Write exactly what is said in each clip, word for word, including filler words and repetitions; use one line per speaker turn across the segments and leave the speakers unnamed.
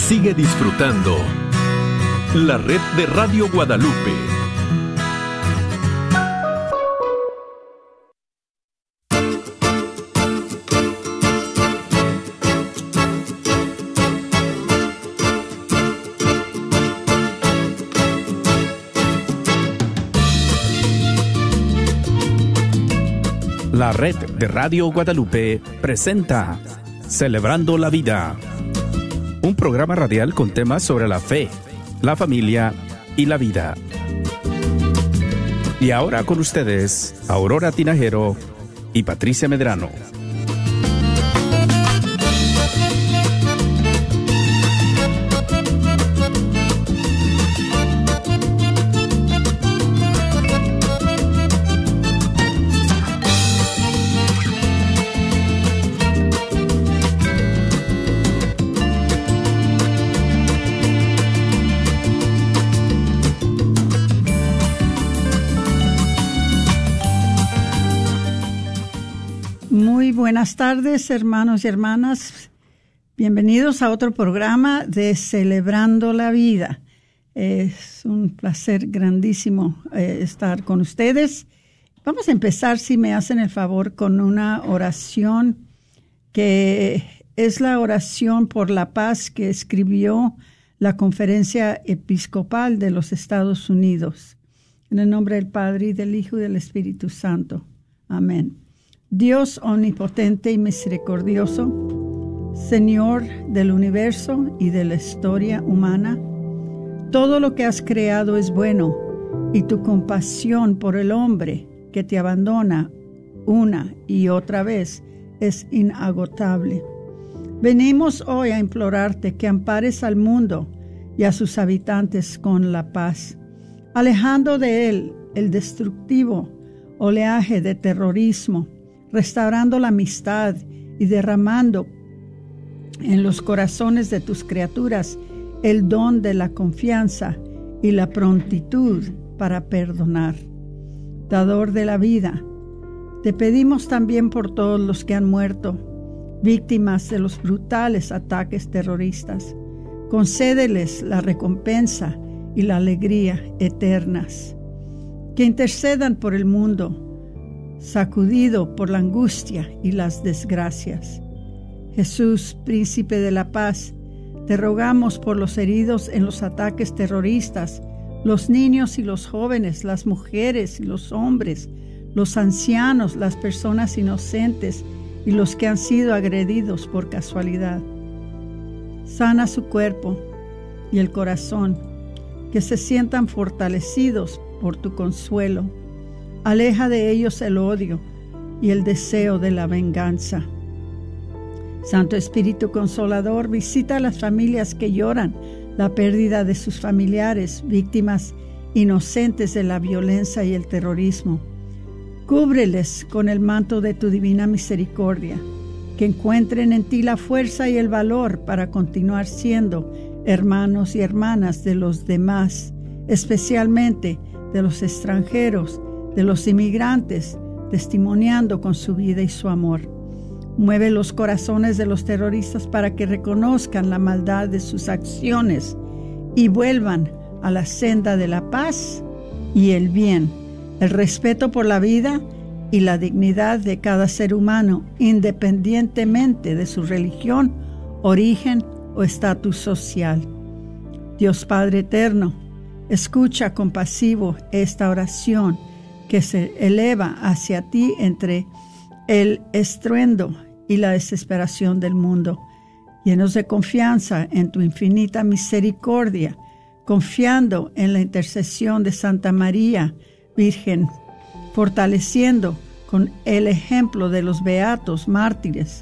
Sigue disfrutando la red de Radio Guadalupe.
La red de Radio Guadalupe presenta Celebrando la Vida, un programa radial con temas sobre la fe, la familia y la vida. Y ahora con ustedes, Aurora Tinajero y Patricia Medrano.
Buenas tardes, hermanos y hermanas. Bienvenidos a otro programa de Celebrando la Vida. Es un placer grandísimo eh, estar con ustedes. Vamos a empezar, si me hacen el favor, con una oración que es la oración por la paz que escribió la Conferencia Episcopal de los Estados Unidos. En el nombre del Padre, y del Hijo, y del Espíritu Santo. Amén. Dios omnipotente y misericordioso, Señor del universo y de la historia humana, todo lo que has creado es bueno, y tu compasión por el hombre que te abandona una y otra vez es inagotable. Venimos hoy a implorarte que ampares al mundo y a sus habitantes con la paz, alejando de él el destructivo oleaje de terrorismo, restaurando la amistad y derramando en los corazones de tus criaturas el don de la confianza y la prontitud para perdonar. Dador de la vida, te pedimos también por todos los que han muerto, víctimas de los brutales ataques terroristas. Concédeles la recompensa y la alegría eternas. Que intercedan por el mundo, sacudido por la angustia y las desgracias. Jesús, Príncipe de la Paz, te rogamos por los heridos en los ataques terroristas, los niños y los jóvenes, las mujeres y los hombres, los ancianos, las personas inocentes y los que han sido agredidos por casualidad. Sana su cuerpo y el corazón, que se sientan fortalecidos por tu consuelo. Aleja de ellos el odio y el deseo de la venganza. Santo Espíritu Consolador, visita a las familias que lloran la pérdida de sus familiares, víctimas inocentes de la violencia y el terrorismo. Cúbreles con el manto de tu divina misericordia, que encuentren en ti la fuerza y el valor para continuar siendo hermanos y hermanas de los demás, especialmente de los extranjeros, de los inmigrantes, testimoniando con su vida y su amor. Mueve los corazones de los terroristas para que reconozcan la maldad de sus acciones y vuelvan a la senda de la paz y el bien, el respeto por la vida y la dignidad de cada ser humano, independientemente de su religión, origen o estatus social. Dios Padre eterno, escucha compasivo esta oración que se eleva hacia ti entre el estruendo y la desesperación del mundo. Llenos de confianza en tu infinita misericordia, confiando en la intercesión de Santa María, Virgen, fortaleciendo con el ejemplo de los beatos mártires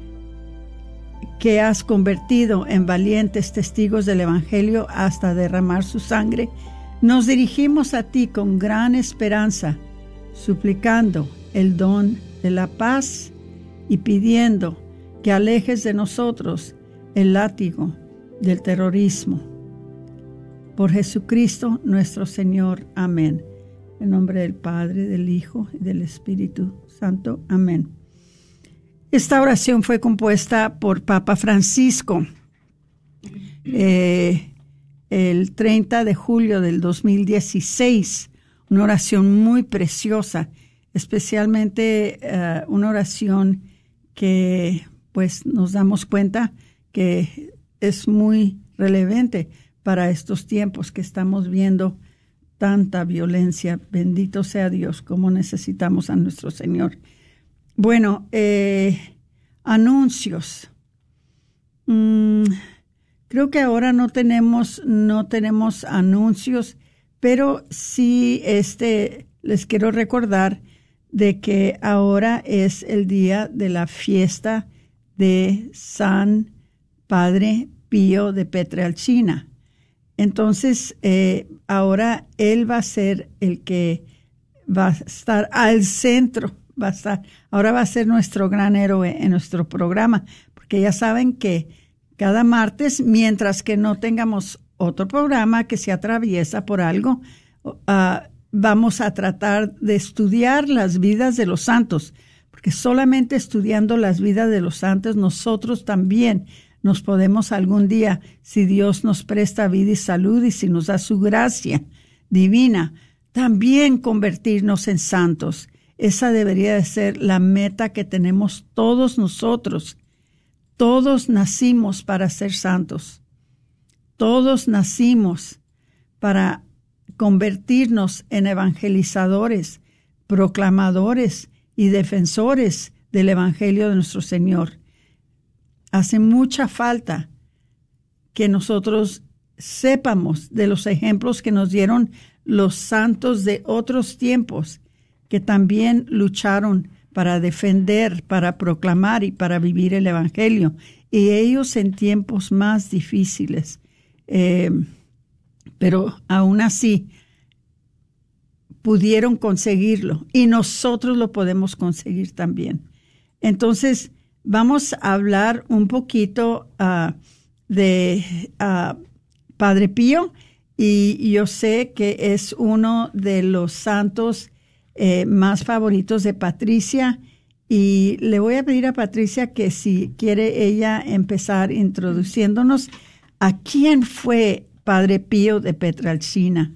que has convertido en valientes testigos del Evangelio hasta derramar su sangre, nos dirigimos a ti con gran esperanza, suplicando el don de la paz y pidiendo que alejes de nosotros el látigo del terrorismo. Por Jesucristo nuestro Señor. Amén. En nombre del Padre, del Hijo y del Espíritu Santo. Amén. Esta oración fue compuesta por Papa Francisco eh, el treinta de julio del dos mil dieciséis, una oración muy preciosa, especialmente uh, una oración que pues nos damos cuenta que es muy relevante para estos tiempos que estamos viendo tanta violencia. Bendito sea Dios, como necesitamos a nuestro Señor. Bueno, eh, anuncios. Mm, creo que ahora no tenemos, no tenemos anuncios, pero sí este, les quiero recordar de que ahora es el día de la fiesta de San Padre Pío de Pietrelcina. Entonces, eh, ahora él va a ser el que va a estar al centro, va a estar, ahora va a ser nuestro gran héroe en nuestro programa, porque ya saben que cada martes, mientras que no tengamos otro programa que se atraviesa por algo, uh, vamos a tratar de estudiar las vidas de los santos, porque solamente estudiando las vidas de los santos nosotros también nos podemos algún día, si Dios nos presta vida y salud y si nos da su gracia divina, también convertirnos en santos. Esa debería de ser la meta que tenemos todos nosotros. Todos nacimos para ser santos. Todos nacimos para convertirnos en evangelizadores, proclamadores y defensores del Evangelio de nuestro Señor. Hace mucha falta que nosotros sepamos de los ejemplos que nos dieron los santos de otros tiempos, que también lucharon para defender, para proclamar y para vivir el Evangelio, y ellos en tiempos más difíciles. Eh, pero aún así pudieron conseguirlo, y nosotros lo podemos conseguir también. Entonces, vamos a hablar un poquito uh, de uh, Padre Pío, y yo sé que es uno de los santos eh, más favoritos de Patricia, y le voy a pedir a Patricia que si quiere ella empezar introduciéndonos a quién fue Padre Pío de Pietrelcina.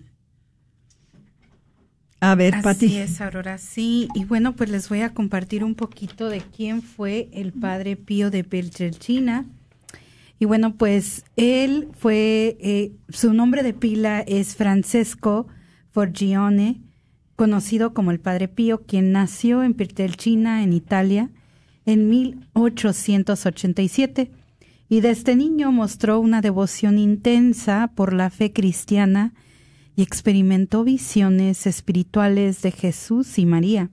A ver,
Así
Pati.
Así es, Aurora, sí. Y bueno, pues les voy a compartir un poquito de quién fue el Padre Pío de Pietrelcina. Y bueno, pues él fue, eh, su nombre de pila es Francesco Forgione, conocido como el Padre Pío, quien nació en Pietrelcina, en Italia, en mil ochocientos ochenta y siete. Y desde niño mostró una devoción intensa por la fe cristiana y experimentó visiones espirituales de Jesús y María.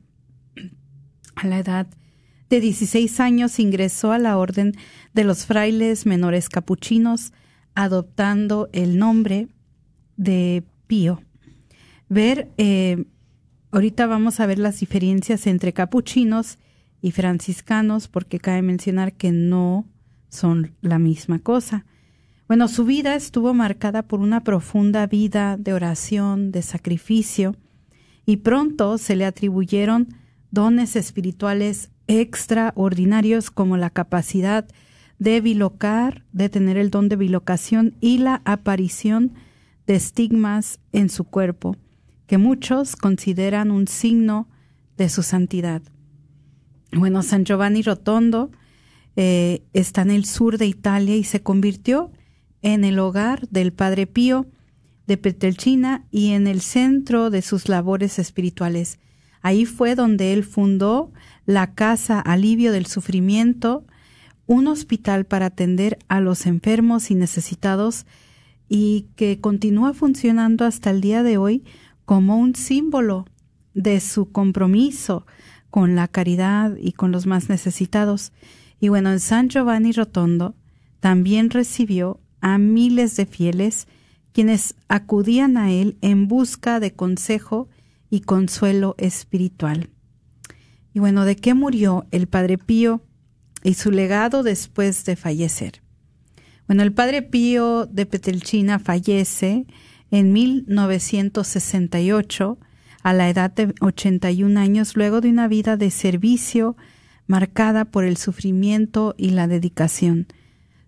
A la edad de dieciséis años ingresó a la orden de los frailes menores capuchinos, adoptando el nombre de Pío. Ver, eh, ahorita vamos a ver las diferencias entre capuchinos y franciscanos, porque cabe mencionar que no son la misma cosa. Bueno, su vida estuvo marcada por una profunda vida de oración, de sacrificio, y pronto se le atribuyeron dones espirituales extraordinarios como la capacidad de bilocar, de tener el don de bilocación y la aparición de estigmas en su cuerpo, que muchos consideran un signo de su santidad. Bueno, San Giovanni Rotondo eh, está en el sur de Italia y se convirtió en el hogar del Padre Pío de Pietrelcina y en el centro de sus labores espirituales. Ahí fue donde él fundó la Casa Alivio del Sufrimiento, un hospital para atender a los enfermos y necesitados, y que continúa funcionando hasta el día de hoy como un símbolo de su compromiso con la caridad y con los más necesitados. Y bueno, en San Giovanni Rotondo también recibió a miles de fieles quienes acudían a él en busca de consejo y consuelo espiritual. Y bueno, ¿de qué murió el Padre Pío y su legado después de fallecer? Bueno, el Padre Pío de Pietrelcina fallece en mil novecientos sesenta y ocho a la edad de ochenta y un años, luego de una vida de servicio marcada por el sufrimiento y la dedicación.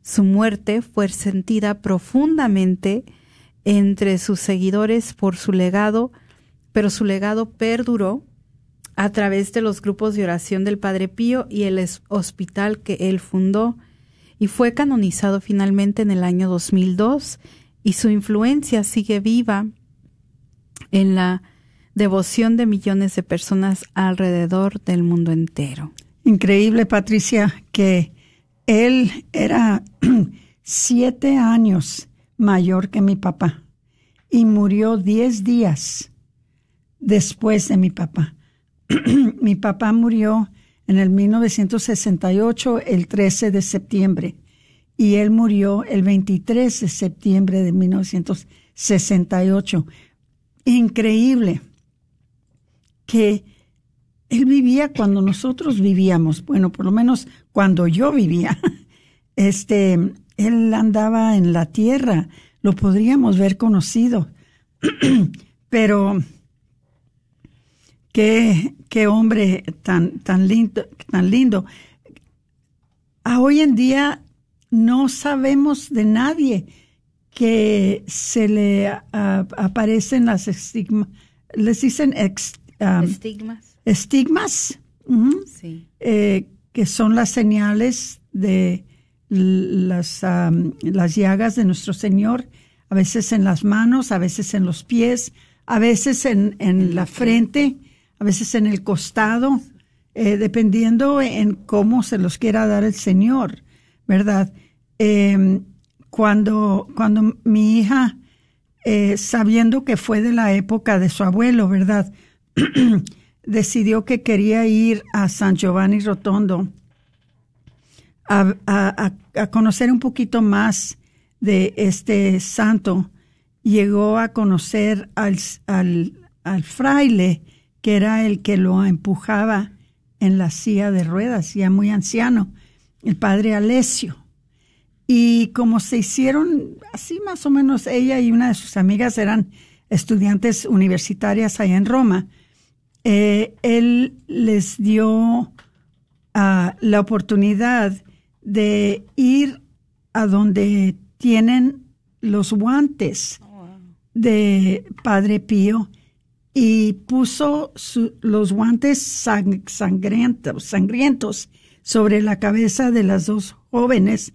Su muerte fue sentida profundamente entre sus seguidores por su legado, pero su legado perduró a través de los grupos de oración del Padre Pío y el hospital que él fundó, y fue canonizado finalmente en el año dos mil dos, y su influencia sigue viva en la devoción de millones de personas alrededor del mundo entero.
Increíble, Patricia, que él era siete años mayor que mi papá y murió diez días después de mi papá. Mi papá murió en el mil novecientos sesenta y ocho, el trece de septiembre, y él murió el veintitrés de septiembre de mil novecientos sesenta y ocho. Increíble que él vivía cuando nosotros vivíamos, bueno, por lo menos cuando yo vivía. Este, él andaba en la tierra, lo podríamos ver conocido, pero qué, qué hombre tan, tan lindo, tan lindo. A hoy en día no sabemos de nadie que se le uh, aparecen las estigmas, les dicen ex, um,
estigmas.
Estigmas, uh-huh.
Sí.
eh, que son las señales de las, um, las llagas de nuestro Señor, a veces en las manos, a veces en los pies, a veces en, en la frente, a veces en el costado, eh, dependiendo en cómo se los quiera dar el Señor, ¿verdad? Eh, cuando, cuando mi hija, eh, sabiendo que fue de la época de su abuelo, ¿verdad? Decidió que quería ir a San Giovanni Rotondo a, a, a conocer un poquito más de este santo. Llegó a conocer al, al, al fraile, que era el que lo empujaba en la silla de ruedas, ya muy anciano, el padre Alessio. Y como se hicieron, así más o menos, ella y una de sus amigas eran estudiantes universitarias allá en Roma, eh, él les dio uh, la oportunidad de ir a donde tienen los guantes de Padre Pío y puso su, los guantes sang, sangrientos, sangrientos sobre la cabeza de las dos jóvenes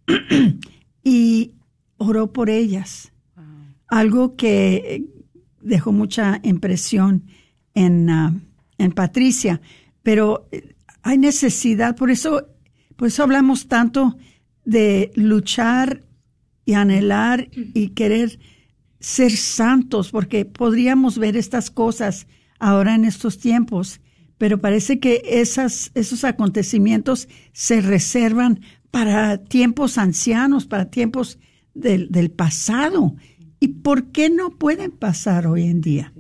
y oró por ellas. Wow. Algo que dejó mucha impresión en, uh, en Patricia. Pero hay necesidad, por eso, por eso hablamos tanto de luchar y anhelar y querer ser santos, porque podríamos ver estas cosas ahora en estos tiempos, pero parece que esas, esos acontecimientos se reservan para tiempos ancianos, para tiempos del, del pasado. ¿Y por qué no pueden pasar hoy en día?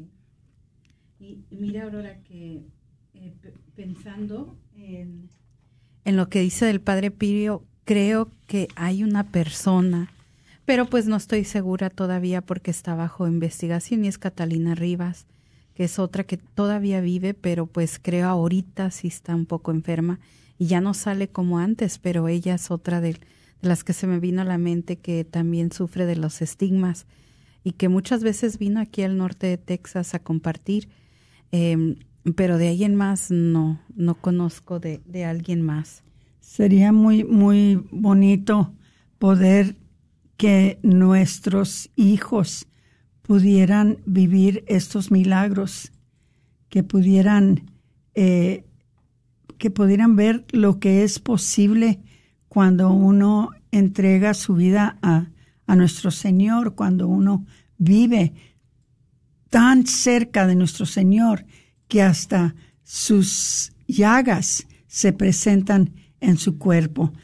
Y mira, Aurora, que eh, p- pensando en, en lo que dice del Padre Pío, creo que hay una persona, pero pues no estoy segura todavía porque está bajo investigación, y es Catalina Rivas, que es otra que todavía vive, pero pues creo ahorita sí está un poco enferma y ya no sale como antes, pero ella es otra de, de las que se me vino a la mente que también sufre de los estigmas y que muchas veces vino aquí al norte de Texas a compartir, eh, pero de ahí en más no, no conozco de, de alguien más.
Sería muy, muy bonito poder que nuestros hijos pudieran vivir estos milagros, que pudieran, eh, que pudieran ver lo que es posible cuando uno entrega su vida a, a nuestro Señor, cuando uno vive tan cerca de nuestro Señor que hasta sus llagas se presentan en su cuerpo.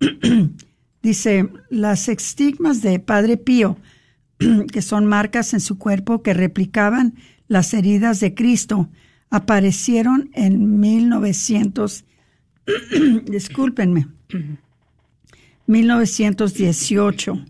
Dice, las estigmas de Padre Pío, que son marcas en su cuerpo que replicaban las heridas de Cristo, aparecieron en mil novecientos, discúlpenme, mil novecientos dieciocho.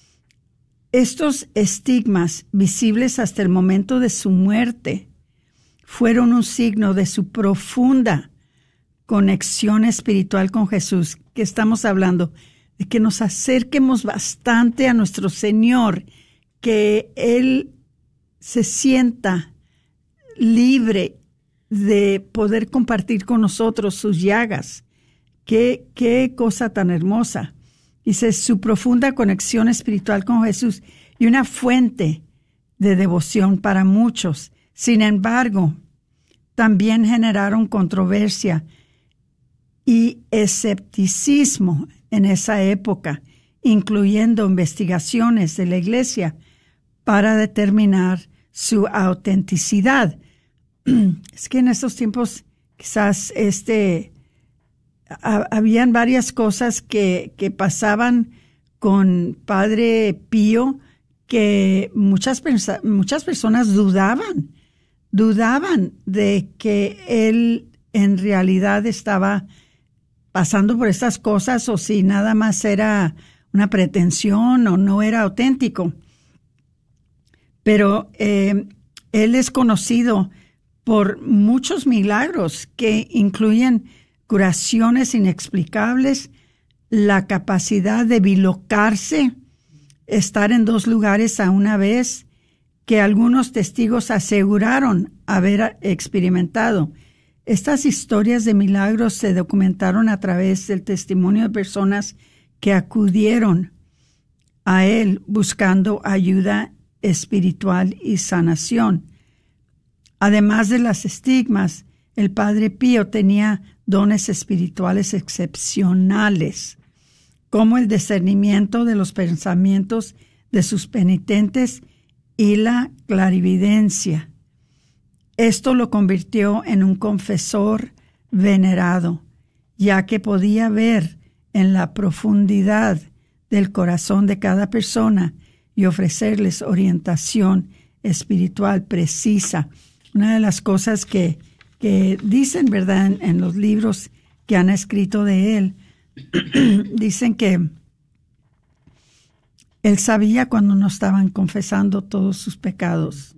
Estos estigmas, visibles hasta el momento de su muerte, fueron un signo de su profunda conexión espiritual con Jesús. ¿Qué estamos hablando? de que nos acerquemos bastante a nuestro Señor, que Él se sienta libre de poder compartir con nosotros sus llagas. Qué, qué cosa tan hermosa. Dice, su profunda conexión espiritual con Jesús y una fuente de devoción para muchos. Sin embargo, también generaron controversia y escepticismo en esa época, incluyendo investigaciones de la Iglesia para determinar su autenticidad. Es que en estos tiempos quizás este, a, habían varias cosas que, que pasaban con Padre Pío que muchas, muchas personas dudaban, dudaban de que él en realidad estaba pasando por estas cosas o si nada más era una pretensión o no era auténtico. Pero eh, él es conocido por muchos milagros que incluyen curaciones inexplicables, la capacidad de bilocarse, estar en dos lugares a una vez, que algunos testigos aseguraron haber experimentado. Estas historias de milagros se documentaron a través del testimonio de personas que acudieron a él buscando ayuda espiritual y sanación. Además de las estigmas, el Padre Pío tenía dones espirituales excepcionales, como el discernimiento de los pensamientos de sus penitentes y la clarividencia. Esto lo convirtió en un confesor venerado, ya que podía ver en la profundidad del corazón de cada persona y ofrecerles orientación espiritual precisa. Una de las cosas que, que dicen, ¿verdad?, en, en los libros que han escrito de él, dicen que él sabía cuando no estaban confesando todos sus pecados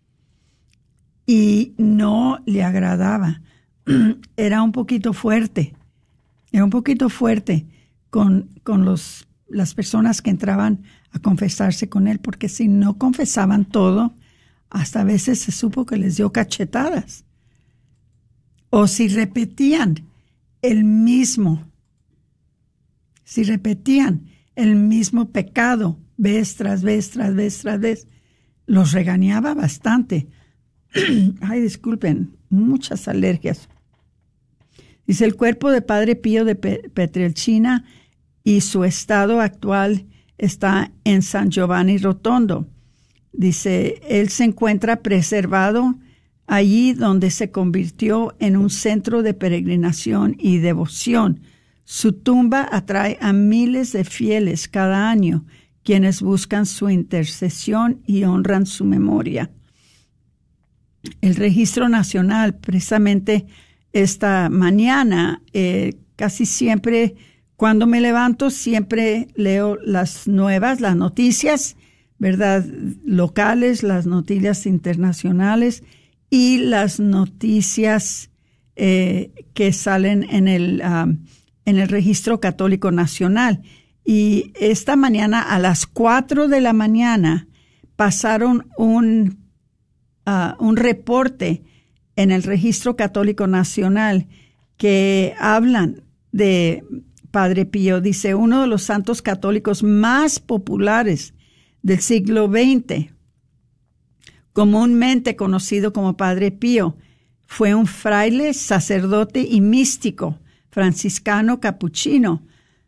y no le agradaba. Era un poquito fuerte, era un poquito fuerte con, con los, las personas que entraban a confesarse con él, porque si no confesaban todo, hasta a veces se supo que les dio cachetadas. O si repetían el mismo, si repetían el mismo pecado vez tras vez, tras vez, tras vez, los regañaba bastante. Ay, disculpen, muchas alergias. Dice, el cuerpo de Padre Pío de Pietrelcina y su estado actual está en San Giovanni Rotondo. Dice, él se encuentra preservado allí donde se convirtió en un centro de peregrinación y devoción. Su tumba atrae a miles de fieles cada año, quienes buscan su intercesión y honran su memoria. El Registro Nacional, precisamente esta mañana, eh, casi siempre, cuando me levanto, siempre leo las nuevas, las noticias, ¿verdad?, locales, las noticias internacionales y las noticias eh, que salen en el, um, en el Registro Católico Nacional. Y esta mañana, a las cuatro de la mañana, pasaron un, uh, un reporte en el Registro Católico Nacional que hablan de Padre Pío. Dice, uno de los santos católicos más populares del siglo veinte, comúnmente conocido como Padre Pío, fue un fraile, sacerdote y místico franciscano capuchino.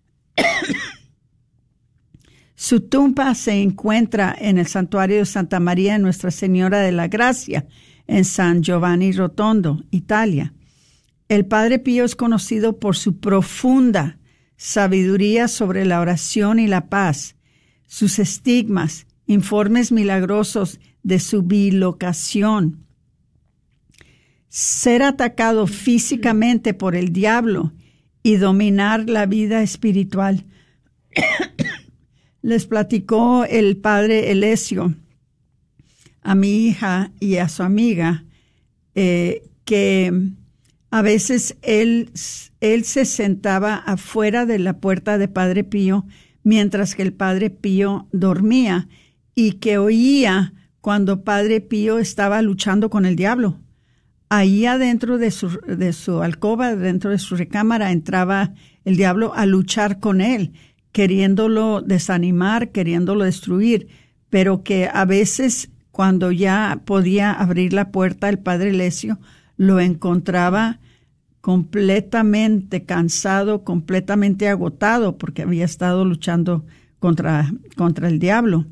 Su tumba se encuentra en el santuario de Santa María de Nuestra Señora de la Gracia, en San Giovanni Rotondo, Italia. El Padre Pío es conocido por su profunda sabiduría sobre la oración y la paz, sus estigmas, informes milagrosos de su bilocación, ser atacado físicamente por el diablo y dominar la vida espiritual. Les platicó el Padre Elesio a mi hija y a su amiga eh, que A veces él, él se sentaba afuera de la puerta de Padre Pío mientras que el Padre Pío dormía y que oía cuando Padre Pío estaba luchando con el diablo. Ahí adentro de su, de su alcoba, dentro de su recámara, entraba el diablo a luchar con él, queriéndolo desanimar, queriéndolo destruir, pero que a veces cuando ya podía abrir la puerta, el Padre Lesio lo encontraba completamente cansado, completamente agotado, porque había estado luchando contra, contra el diablo.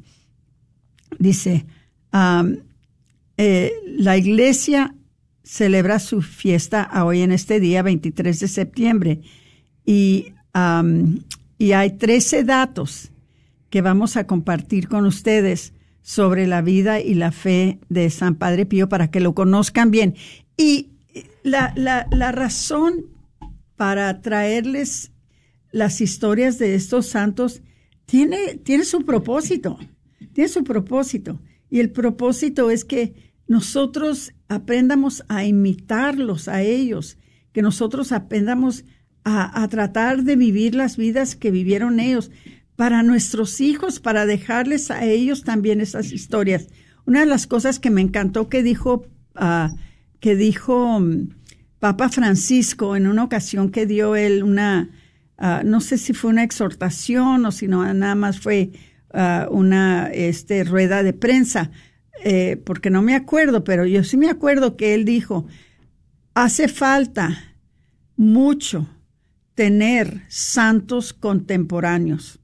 Dice, um, eh, la iglesia celebra su fiesta hoy en este día, veintitrés de septiembre, y, um, y hay trece datos que vamos a compartir con ustedes sobre la vida y la fe de San Padre Pío para que lo conozcan bien. Y la, la, la razón para traerles las historias de estos santos tiene, tiene su propósito, tiene su propósito. Y el propósito es que nosotros aprendamos a imitarlos a ellos, que nosotros aprendamos a, a tratar de vivir las vidas que vivieron ellos para nuestros hijos, para dejarles a ellos también esas historias. Una de las cosas que me encantó que dijo, uh, que dijo um, Papa Francisco en una ocasión que dio él una, uh, no sé si fue una exhortación o si no, nada más fue uh, una este, rueda de prensa, eh, porque no me acuerdo, pero yo sí me acuerdo que él dijo, hace falta mucho tener santos contemporáneos.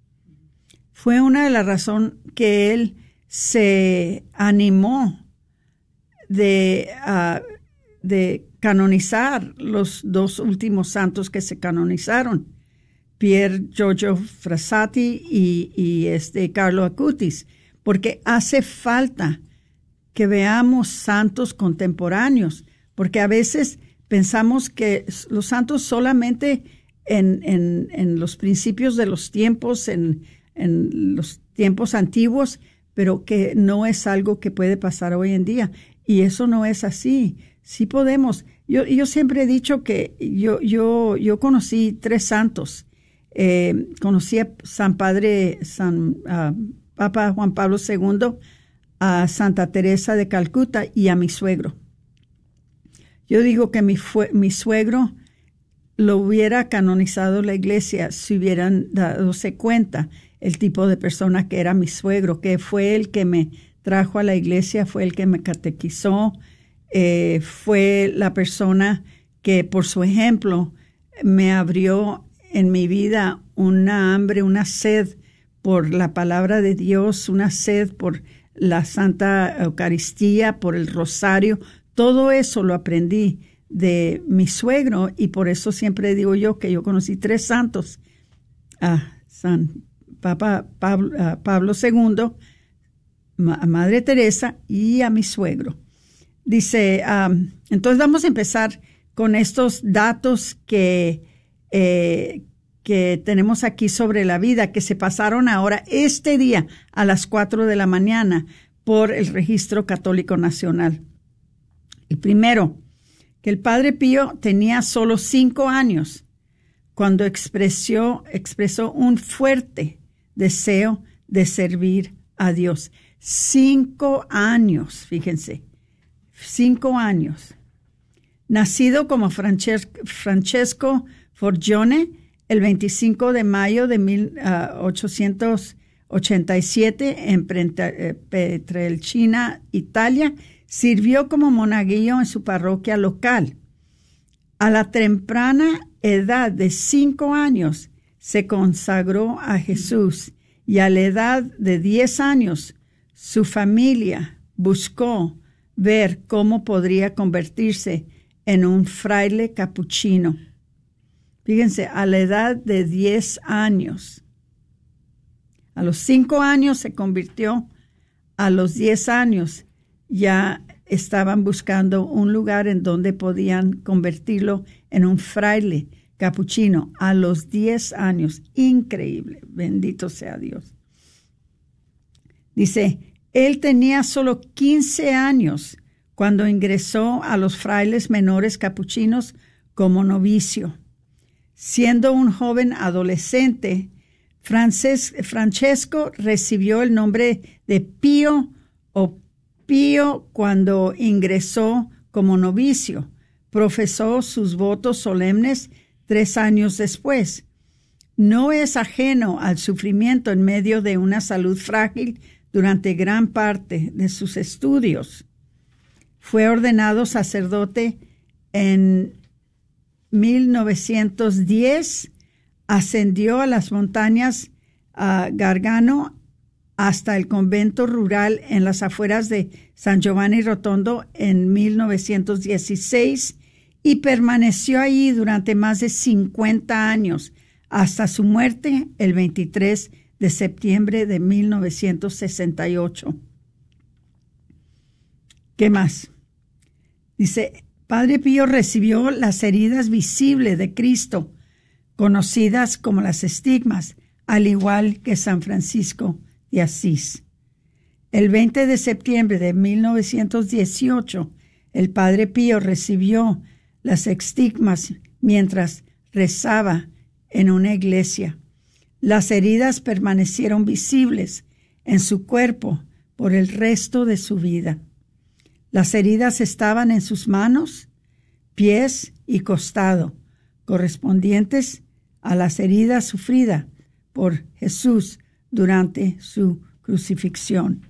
Fue una de las razones que él se animó de, uh, de canonizar los dos últimos santos que se canonizaron, Pier Giorgio Frassati y, y este Carlo Acutis, porque hace falta que veamos santos contemporáneos, porque a veces pensamos que los santos solamente en, en, en los principios de los tiempos, en, en los tiempos antiguos, pero que no es algo que puede pasar hoy en día. Y eso no es así. Sí podemos. Yo, yo siempre he dicho que yo, yo, yo conocí tres santos. Eh, conocí a San Padre, San uh, Papa Juan Pablo segundo, a Santa Teresa de Calcuta y a mi suegro. Yo digo que mi, fue, mi suegro lo hubiera canonizado la iglesia si hubieran dadose cuenta el tipo de persona que era mi suegro, que fue el que me trajo a la iglesia, fue el que me catequizó, eh, fue la persona que por su ejemplo me abrió en mi vida una hambre, una sed por la palabra de Dios, una sed por la Santa Eucaristía, por el rosario. Todo eso lo aprendí de mi suegro y por eso siempre digo yo que yo conocí tres santos, a San Papa Pablo, a Pablo segundo, a Madre Teresa y a mi suegro. Dice, um, entonces vamos a empezar con estos datos que, eh, que tenemos aquí sobre la vida, que se pasaron ahora este día a las cuatro de la mañana por el Registro Católico Nacional. El primero, que el Padre Pío tenía solo cinco años cuando expresó, expresó un fuerte deseo de servir a Dios. Cinco años, fíjense, cinco años. Nacido como Frances- Francesco Forgione el veinticinco de mayo de mil ochocientos ochenta y siete en Pietrelcina, Italia, sirvió como monaguillo en su parroquia local. A la temprana edad de cinco años se consagró a Jesús y a la edad de diez años su familia buscó ver cómo podría convertirse en un fraile capuchino. Fíjense, a la edad de diez años. A los cinco años se convirtió, a los diez años ya estaban buscando un lugar en donde podían convertirlo en un fraile capuchino. A los diez años. Increíble. Bendito sea Dios. Dice, él tenía solo quince años cuando ingresó a los frailes menores capuchinos como novicio. Siendo un joven adolescente, Frances- Francesco recibió el nombre de Pío o Pío cuando ingresó como novicio. Profesó sus votos solemnes tres años después. No es ajeno al sufrimiento en medio de una salud frágil durante gran parte de sus estudios. Fue ordenado sacerdote en mil novecientos diez, ascendió a las montañas uh, Gargano hasta el convento rural en las afueras de San Giovanni Rotondo en mil novecientos dieciséis y permaneció allí durante más de cincuenta años hasta su muerte el veintitrés de septiembre de mil novecientos sesenta y ocho. ¿Qué más? Dice, Padre Pío recibió las heridas visibles de Cristo, conocidas como las estigmas, al igual que San Francisco de Asís. El veinte de septiembre de mil novecientos dieciocho, el Padre Pío recibió las estigmas mientras rezaba en una iglesia. Las heridas permanecieron visibles en su cuerpo por el resto de su vida. Las heridas estaban en sus manos, pies y costado, correspondientes a las heridas sufridas por Jesús durante su crucifixión.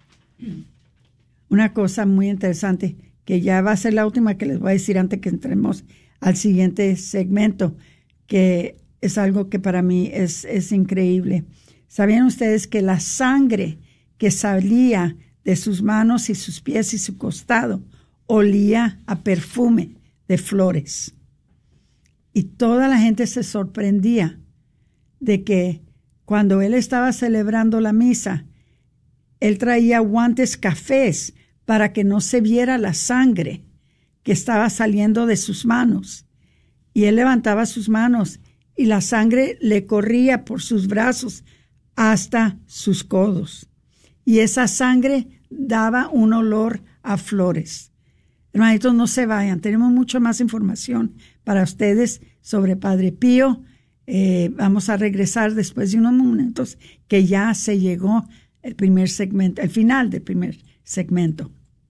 Una cosa muy interesante, que ya va a ser la última que les voy a decir antes que entremos al siguiente segmento, que es algo que para mí es, es increíble. ¿Sabían ustedes que la sangre que salía de sus manos y sus pies y su costado olía a perfume de flores? Y toda la gente se sorprendía de que cuando él estaba celebrando la misa, él traía guantes cafés para que no se viera la sangre que estaba saliendo de sus manos. Y él levantaba sus manos y la sangre le corría por sus brazos hasta sus codos. Y esa sangre daba un olor a flores. Hermanitos, no se vayan. Tenemos mucho más información para ustedes sobre Padre Pío. Eh, vamos a regresar después de unos momentos que ya se llegó el primer segmento, el final del primer segmento.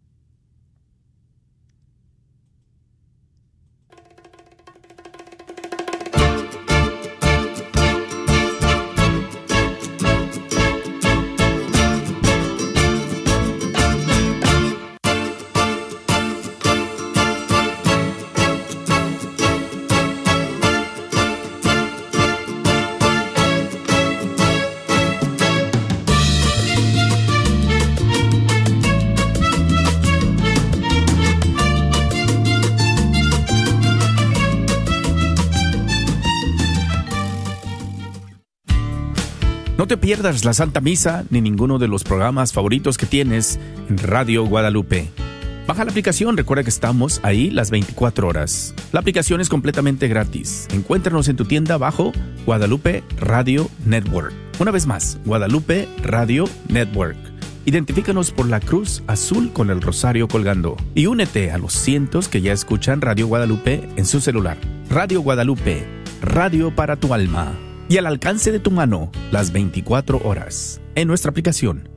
No te pierdas la Santa Misa ni ninguno de los programas favoritos que tienes en Radio Guadalupe. Baja la aplicación, recuerda que estamos ahí las veinticuatro horas. La aplicación es completamente gratis. Encuéntranos en tu tienda bajo Guadalupe Radio Network. Una vez más, Guadalupe Radio Network. Identifícanos por la cruz azul con el rosario colgando. Y únete a los cientos que ya escuchan Radio Guadalupe en su celular. Radio Guadalupe, radio para tu alma. Y al alcance de tu mano, las veinticuatro horas, en nuestra aplicación.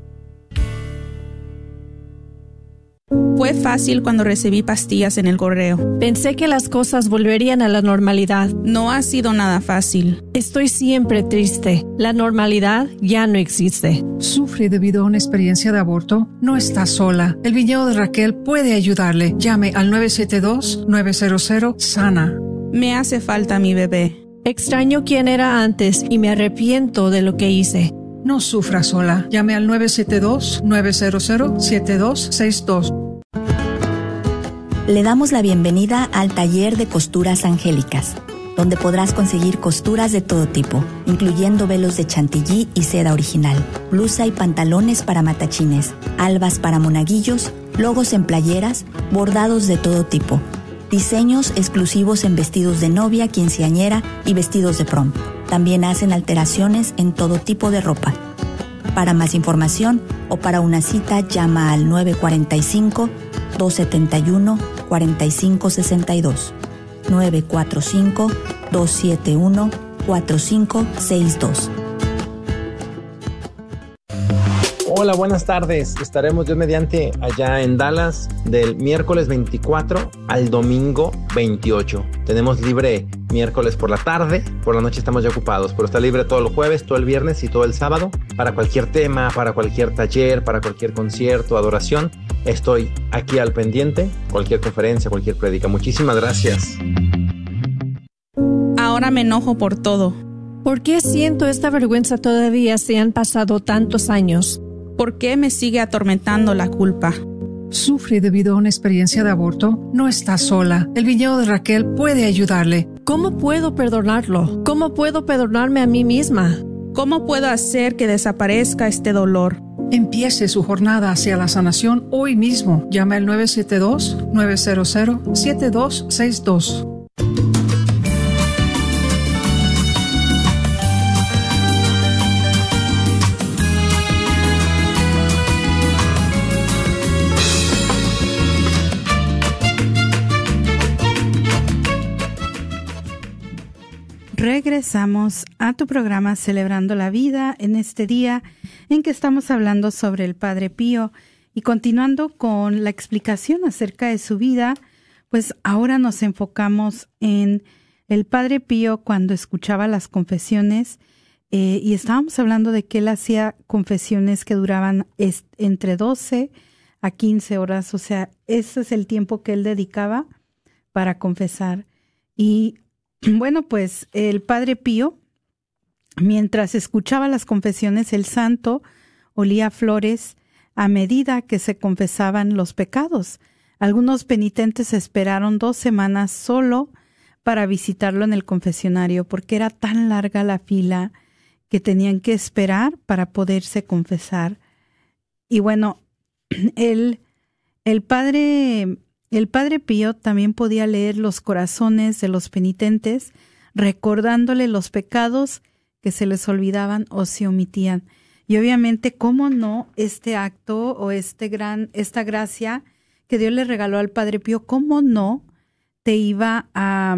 Fue fácil cuando recibí pastillas en el correo.
Pensé que las cosas volverían a la normalidad.
No ha sido nada fácil.
Estoy siempre triste. La normalidad ya no existe.
¿Sufre debido a una experiencia de aborto? No está sola. El viñedo de Raquel puede ayudarle. Llame al nueve siete dos, nueve cero cero, SANA.
Me hace falta mi bebé.
Extraño quién era antes y me arrepiento de lo que hice.
No sufra sola. Llame al nueve siete dos, nueve cero cero, siete dos seis dos.
Le damos la bienvenida al Taller de Costuras Angélicas, donde podrás conseguir costuras de todo tipo, incluyendo velos de chantilly y seda original, blusa y pantalones para matachines, albas para monaguillos, logos en playeras, bordados de todo tipo, diseños exclusivos en vestidos de novia, quinceañera y vestidos de prom. También hacen alteraciones en todo tipo de ropa. Para más información o para una cita, llama al nueve cuatro cinco, dos siete uno, cuatro cinco seis dos. nueve cuatro cinco, dos siete uno, cuatro cinco seis dos.
Hola, buenas tardes. Estaremos Dios mediante allá en Dallas del miércoles veinticuatro al domingo veintiocho. Tenemos libre miércoles por la tarde, por la noche estamos ya ocupados, pero está libre todo el jueves, todo el viernes y todo el sábado para cualquier tema, para cualquier taller, para cualquier concierto, adoración. Estoy aquí al pendiente, cualquier conferencia, cualquier prédica. Muchísimas gracias.
Ahora me enojo por todo.
¿Por qué siento esta vergüenza todavía si han pasado tantos años?
¿Por qué me sigue atormentando la culpa?
¿Sufre debido a una experiencia de aborto? No está sola. El viñedo de Raquel puede ayudarle.
¿Cómo puedo perdonarlo? ¿Cómo puedo perdonarme a mí misma?
¿Cómo puedo hacer que desaparezca este dolor?
Empiece su jornada hacia la sanación hoy mismo. Llama al nueve siete dos, nueve cero cero, siete dos seis dos.
Regresamos a tu programa Celebrando la Vida en este día en que estamos hablando sobre el Padre Pío y continuando con la explicación acerca de su vida, pues ahora nos enfocamos en el Padre Pío cuando escuchaba las confesiones eh, y estábamos hablando de que él hacía confesiones que duraban est- entre doce a quince horas, o sea, ese es el tiempo que él dedicaba para confesar. Y bueno, pues el Padre Pío, mientras escuchaba las confesiones, el santo olía flores a medida que se confesaban los pecados. Algunos penitentes esperaron dos semanas solo para visitarlo en el confesionario, porque era tan larga la fila que tenían que esperar para poderse confesar. Y bueno, el, el Padre... El Padre Pío también podía leer los corazones de los penitentes, recordándole los pecados que se les olvidaban o se omitían. Y obviamente, ¿cómo no este acto o este gran, esta gracia que Dios le regaló al Padre Pío, cómo no te iba a,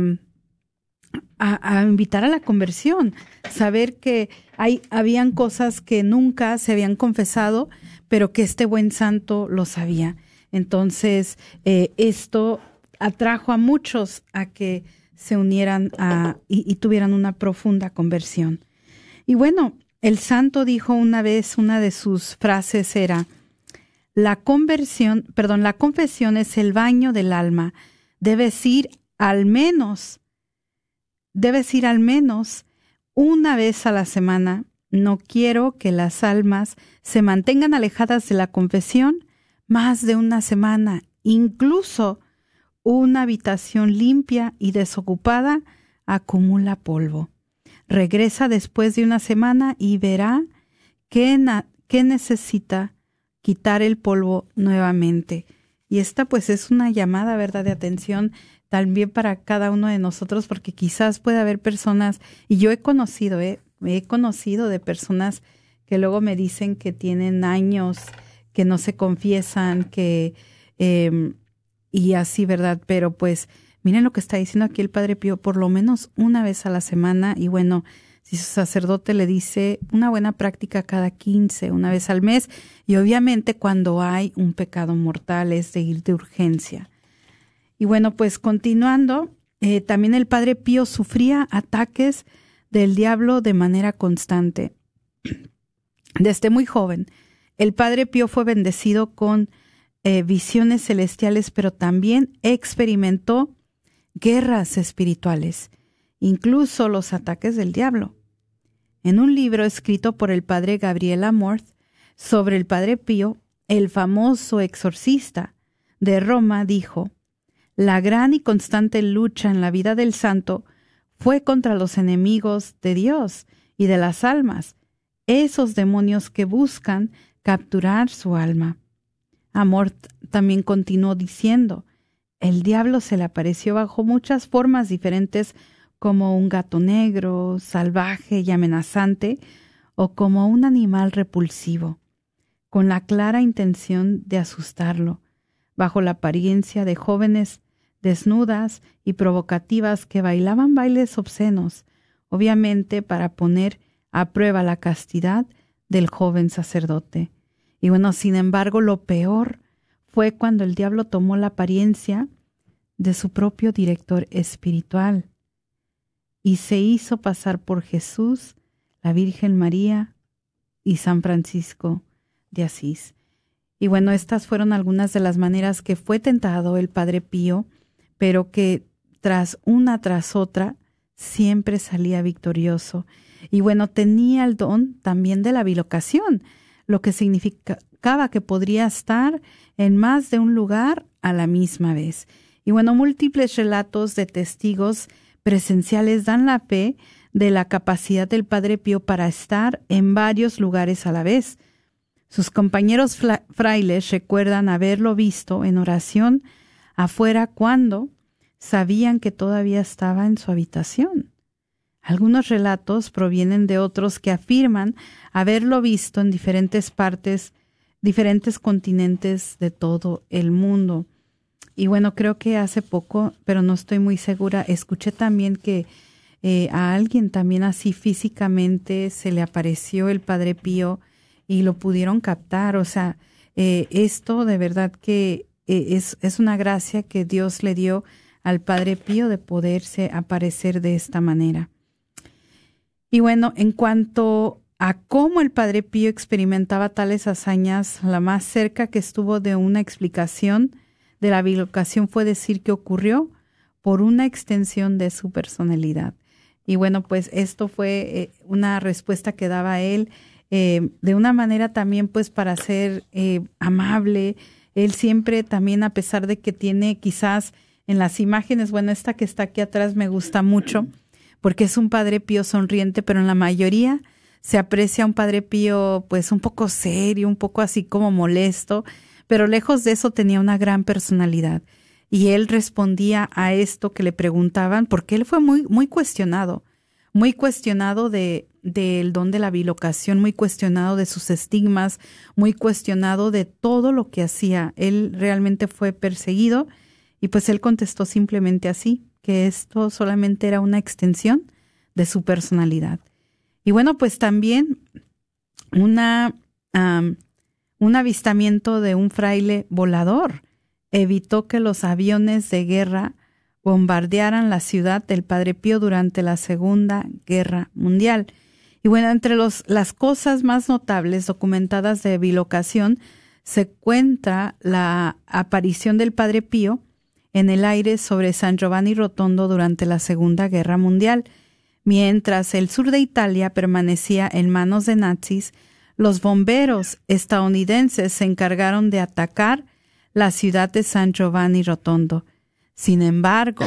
a, a invitar a la conversión? Saber que hay, habían cosas que nunca se habían confesado, pero que este buen santo lo sabía. Entonces, eh, esto atrajo a muchos a que se unieran a, y, y tuvieran una profunda conversión. Y bueno, el santo dijo una vez, una de sus frases era, la conversión, perdón, la confesión es el baño del alma. Debes ir al menos, debes ir al menos una vez a la semana. No quiero que las almas se mantengan alejadas de la confesión más de una semana. Incluso una habitación limpia y desocupada acumula polvo. Regresa después de una semana y verá que, na- que necesita quitar el polvo nuevamente. Y esta pues es una llamada, ¿verdad?, de atención también para cada uno de nosotros, porque quizás puede haber personas, y yo he conocido, eh, he conocido de personas que luego me dicen que tienen años que no se confiesan, que eh, y así, ¿verdad? Pero pues miren lo que está diciendo aquí el Padre Pío, por lo menos una vez a la semana, y bueno, si su sacerdote le dice una buena práctica cada quince, una vez al mes, y obviamente cuando hay un pecado mortal es de ir de urgencia. Y bueno, pues continuando, eh, también el Padre Pío sufría ataques del diablo de manera constante. Desde muy joven, el Padre Pío fue bendecido con eh, visiones celestiales, pero también experimentó guerras espirituales, incluso los ataques del diablo. En un libro escrito por el Padre Gabriel Amorth sobre el Padre Pío, el famoso exorcista de Roma dijo, la gran y constante lucha en la vida del santo fue contra los enemigos de Dios y de las almas, esos demonios que buscan capturar su alma. Amorth también continuó diciendo, el diablo se le apareció bajo muchas formas diferentes, como un gato negro, salvaje y amenazante, o como un animal repulsivo, con la clara intención de asustarlo. bajo la apariencia de jóvenes desnudas y provocativas que bailaban bailes obscenos, obviamente para poner a prueba la castidad del joven sacerdote. Y bueno, sin embargo, lo peor fue cuando el diablo tomó la apariencia de su propio director espiritual y se hizo pasar por Jesús, la Virgen María y San Francisco de Asís. Y bueno, estas fueron algunas de las maneras que fue tentado el Padre Pío, pero que tras una tras otra siempre salía victorioso. Y bueno, tenía el don también de la bilocación, lo que significaba que podría estar en más de un lugar a la misma vez. Y bueno, múltiples relatos de testigos presenciales dan la fe de la capacidad del Padre Pío para estar en varios lugares a la vez. Sus compañeros frailes recuerdan haberlo visto en oración afuera cuando sabían que todavía estaba en su habitación. Algunos relatos provienen de otros que afirman haberlo visto en diferentes partes, diferentes continentes de todo el mundo. Y bueno, creo que hace poco, pero no estoy muy segura, escuché también que eh, a alguien también así físicamente se le apareció el Padre Pío y lo pudieron captar. O sea, eh, esto de verdad que eh, es, es una gracia que Dios le dio al Padre Pío de poderse aparecer de esta manera. Y bueno, en cuanto a cómo el Padre Pío experimentaba tales hazañas, la más cerca que estuvo de una explicación de la bilocación fue decir que ocurrió por una extensión de su personalidad. Y bueno, pues esto fue eh, una respuesta que daba él eh, de una manera también pues para ser eh, amable. Él siempre también, a pesar de que tiene quizás en las imágenes, bueno, esta que está aquí atrás me gusta mucho porque es un Padre Pío sonriente, pero en la mayoría se aprecia un Padre Pío pues un poco serio, un poco así como molesto, pero lejos de eso tenía una gran personalidad. Y él respondía a esto que le preguntaban, porque él fue muy, muy cuestionado, muy cuestionado de del don de la bilocación, muy cuestionado de sus estigmas, muy cuestionado de todo lo que hacía. Él realmente fue perseguido y pues él contestó simplemente así, que esto solamente era una extensión de su personalidad. Y bueno, pues también una, um, un avistamiento de un fraile volador evitó que los aviones de guerra bombardearan la ciudad del Padre Pío durante la Segunda Guerra Mundial. Y bueno, entre los, las cosas más notables documentadas de bilocación se cuenta la aparición del Padre Pío en el aire sobre San Giovanni Rotondo durante la Segunda Guerra Mundial. Mientras el sur de Italia permanecía en manos de nazis, los bomberos estadounidenses se encargaron de atacar la ciudad de San Giovanni Rotondo. Sin embargo,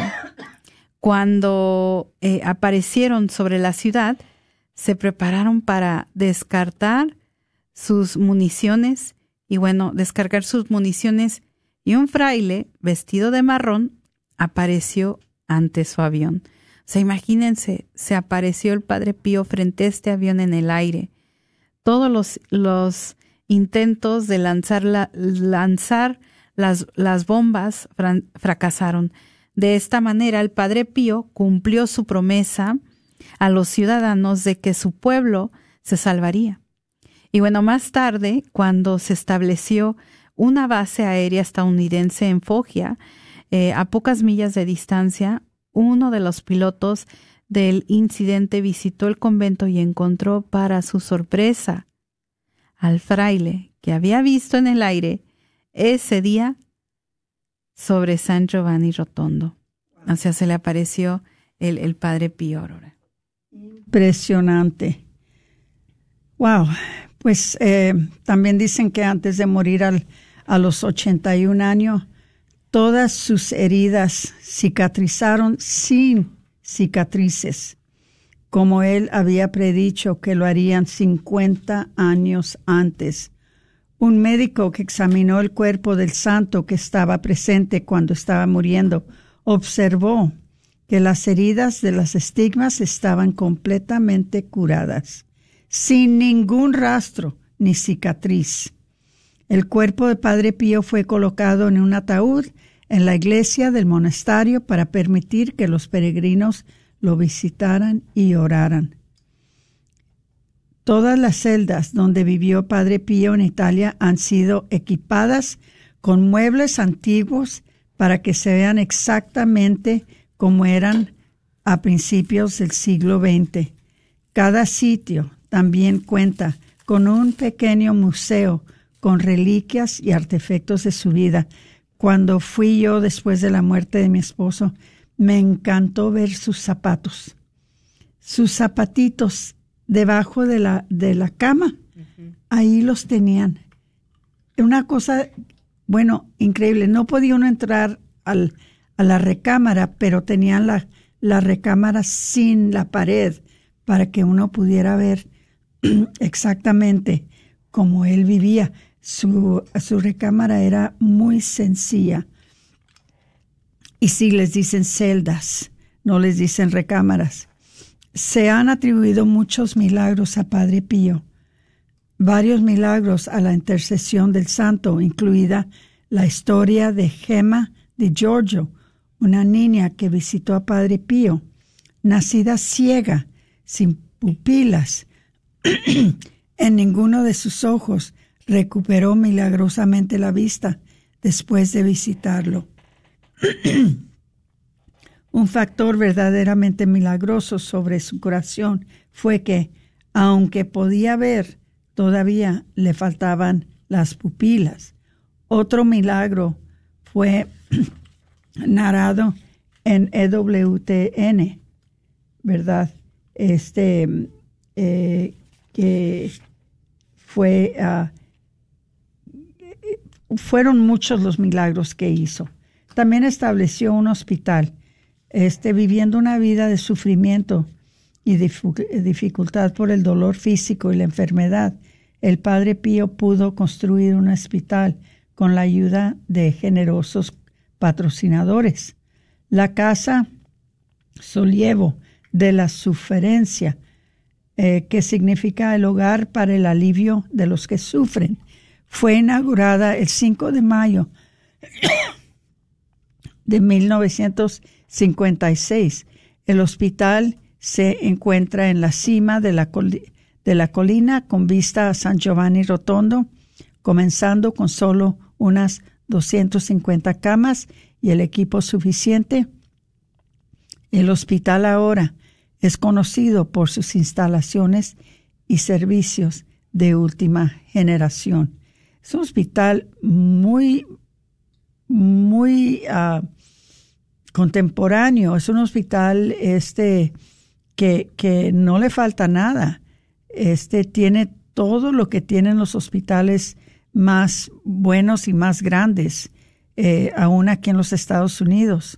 cuando eh, aparecieron sobre la ciudad, se prepararon para descartar sus municiones y bueno, descargar sus municiones y un fraile vestido de marrón apareció ante su avión. O sea, imagínense, se apareció el Padre Pío frente a este avión en el aire. Todos los, los intentos de lanzar, la, lanzar las, las bombas fran, fracasaron. De esta manera, el Padre Pío cumplió su promesa a los ciudadanos de que su pueblo se salvaría. Y bueno, más tarde, cuando se estableció una base aérea estadounidense en Foggia, eh, a pocas millas de distancia, uno de los pilotos del incidente visitó el convento y encontró, para su sorpresa, al fraile que había visto en el aire ese día sobre San Giovanni Rotondo. O sea, se le apareció el, el Padre Pío Aurora.
Impresionante. Wow. Pues eh, también dicen que antes de morir al, a los ochenta y un años, todas sus heridas cicatrizaron sin cicatrices, como él había predicho que lo harían cincuenta años antes. Un médico que examinó el cuerpo del santo que estaba presente cuando estaba muriendo observó que las heridas de las estigmas estaban completamente curadas, sin ningún rastro ni cicatriz. El cuerpo de Padre Pío fue colocado en un ataúd en la iglesia del monasterio para permitir que los peregrinos lo visitaran y oraran. Todas las celdas donde vivió Padre Pío en Italia han sido equipadas con muebles antiguos para que se vean exactamente como eran a principios del siglo veinte. Cada sitio también cuenta con un pequeño museo con reliquias y artefactos de su vida. Cuando fui yo después de la muerte de mi esposo, me encantó ver sus zapatos, sus zapatitos debajo de la, de la cama. Uh-huh. Ahí los tenían. Una cosa, bueno, increíble. No podía uno entrar al, a la recámara, pero tenían la, la recámara sin la pared para que uno pudiera ver exactamente cómo él vivía. Su, su recámara era muy sencilla. Y sí les dicen celdas, no les dicen recámaras. Se han atribuido muchos milagros a Padre Pío, varios milagros a la intercesión del santo, incluida la historia de Gemma de Giorgio, una niña que visitó a Padre Pío, nacida ciega, sin pupilas, en ninguno de sus ojos, recuperó milagrosamente la vista después de visitarlo. Un factor verdaderamente milagroso sobre su curación fue que, aunque podía ver, todavía le faltaban las pupilas. Otro milagro fue narrado en E W T N, ¿verdad? Este, eh, que fue, uh, fueron muchos los milagros que hizo. También estableció un hospital, este, viviendo una vida de sufrimiento y dificultad por el dolor físico y la enfermedad. El Padre Pío pudo construir un hospital con la ayuda de generosos patrocinadores. La Casa Sollievo de la Sufferencia, eh, que significa el hogar para el alivio de los que sufren, fue inaugurada el cinco de mayo de mil novecientos cincuenta y seis. El hospital se encuentra en la cima de la, col- de la colina con vista a San Giovanni Rotondo, comenzando con solo unas doscientas cincuenta camas y el equipo suficiente. El hospital ahora es conocido por sus instalaciones y servicios de última generación. Es un hospital muy, muy uh, contemporáneo. Es un hospital este, que, que no le falta nada. Este tiene todo lo que tienen los hospitales más buenos y más grandes, eh, aún aquí en los Estados Unidos.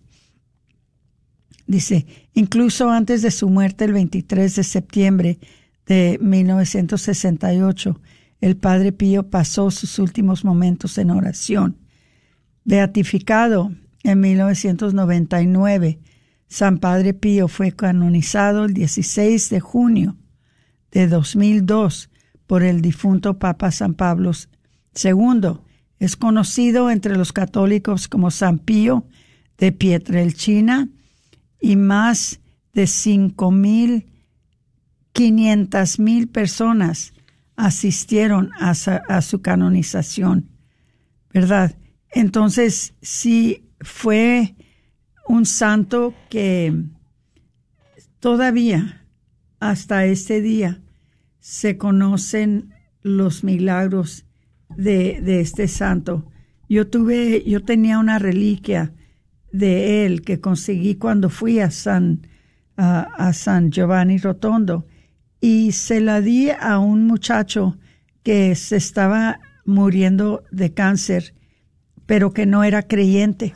Dice, incluso antes de su muerte el veintitrés de septiembre de mil novecientos sesenta y ocho, el Padre Pío pasó sus últimos momentos en oración. Beatificado en mil novecientos noventa y nueve, San Padre Pío fue canonizado el dieciséis de junio de dos mil dos por el difunto Papa San Pablo segundo. Es conocido entre los católicos como San Pío de Pietrelcina, y más de cinco mil quinientas mil personas asistieron a, sa, a su canonización, ¿verdad? Entonces, sí fue un santo que todavía hasta este día se conocen los milagros de, de este santo. Yo tuve, yo tenía una reliquia de él que conseguí cuando fui a San, uh, a San Giovanni Rotondo, y se la di a un muchacho que se estaba muriendo de cáncer, pero que no era creyente.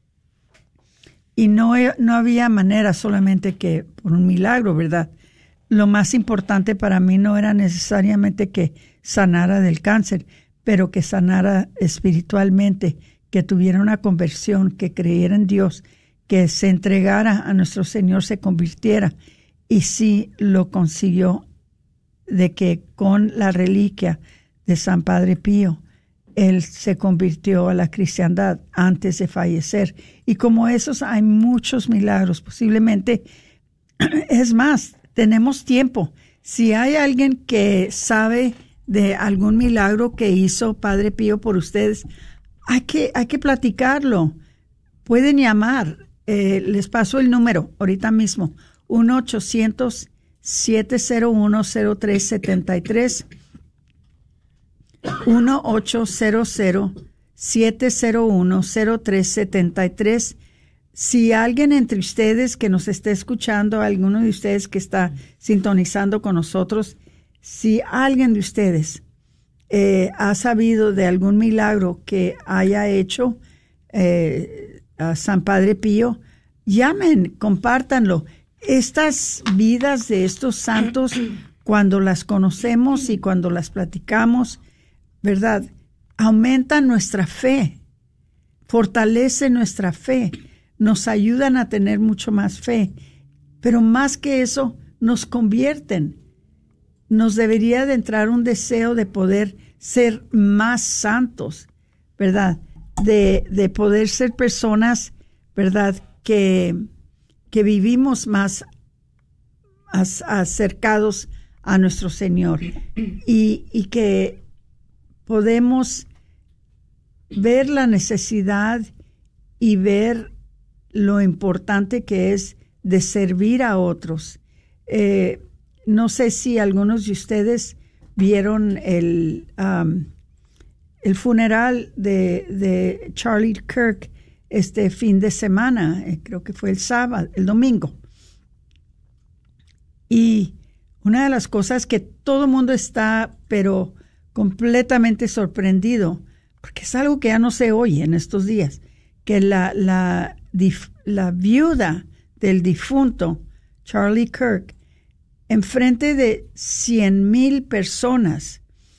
Y no, no había manera, solamente que por un milagro, ¿verdad? Lo más importante para mí no era necesariamente que sanara del cáncer, pero que sanara espiritualmente, que tuviera una conversión, que creyera en Dios, que se entregara a nuestro Señor, se convirtiera. Y sí lo consiguió, de que con la reliquia de San Padre Pío él se convirtió a la cristiandad antes de fallecer. Y como esos hay muchos milagros. Posiblemente, es más, tenemos tiempo. Si hay alguien que sabe de algún milagro que hizo Padre Pío por ustedes, hay que, hay que platicarlo. Pueden llamar. Eh, les paso el número ahorita mismo. uno ochocientos, siete cero uno, cero tres siete tres. uno ochocientos, siete cero uno, cero tres siete tres. Si alguien entre ustedes que nos esté escuchando, alguno de ustedes que está sintonizando con nosotros, si alguien de ustedes eh, ha sabido de algún milagro que haya hecho eh, a San Padre Pío, llamen, compártanlo. Estas vidas de estos santos, cuando las conocemos y cuando las platicamos, ¿verdad?, aumentan nuestra fe, fortalecen nuestra fe, nos ayudan a tener mucho más fe, pero más que eso, nos convierten. Nos debería de entrar un deseo de poder ser más santos, ¿verdad?, de, de poder ser personas, ¿verdad?, que, que vivimos más as, acercados a nuestro Señor y, y que podemos ver la necesidad y ver lo importante que es de servir a otros. Eh, no sé si algunos de ustedes vieron el, um, el funeral de, de Charlie Kirk este fin de semana, eh, creo que fue el sábado, el domingo. Y una de las cosas que todo el mundo está, pero completamente sorprendido, porque es algo que ya no se oye en estos días, que la, la, la viuda del difunto, Charlie Kirk, enfrente de cien mil personas,